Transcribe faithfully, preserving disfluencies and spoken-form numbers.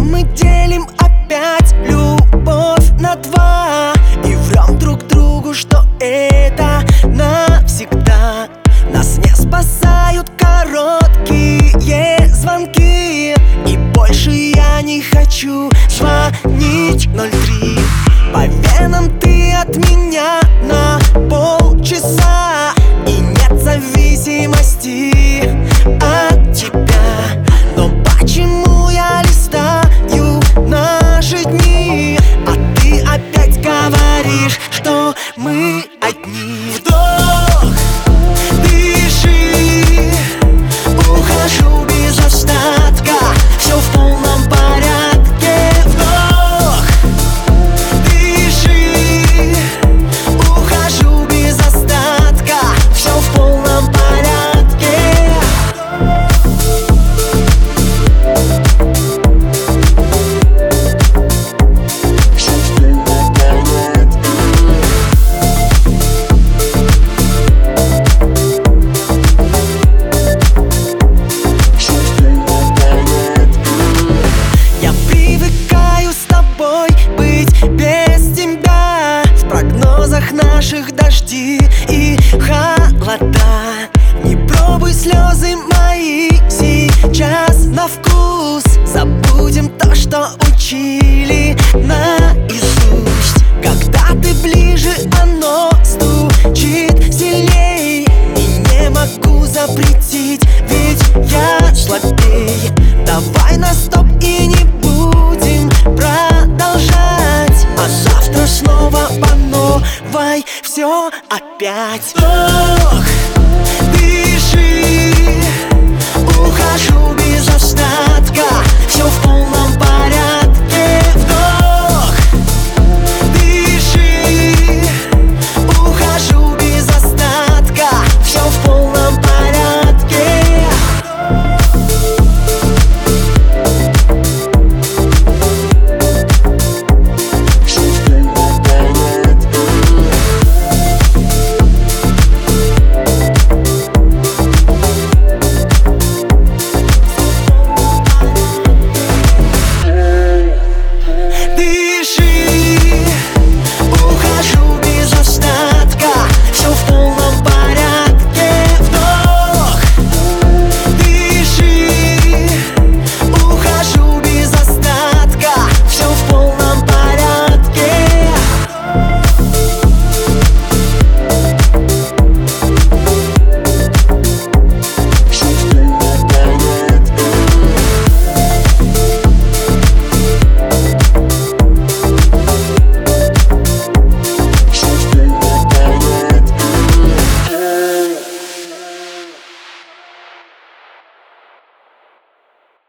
мы делим опять любовь на два и врем друг другу, что это навсегда. Нас не спасают короткие звонки, и больше я не хочу звонить ноль три. По венам ты от меня на полчаса, и нет зависимости от тебя. Но почему я листаю наши дни, а ты опять говоришь, что мы одни? Вдох, дыши, ухожу без остатка, все в полном порядке. Вдох, дыши, ухожу без остатка, все в полном порядке. Наших дожди и холода. Не пробуй слезы мои сейчас на вкус. Забудем то, что учили наизусть. Когда ты ближе, оно стучит сильней, и не могу запретить, ведь я слабей. Давай на стоп и не будем продолжать, а завтра снова по новой все опять.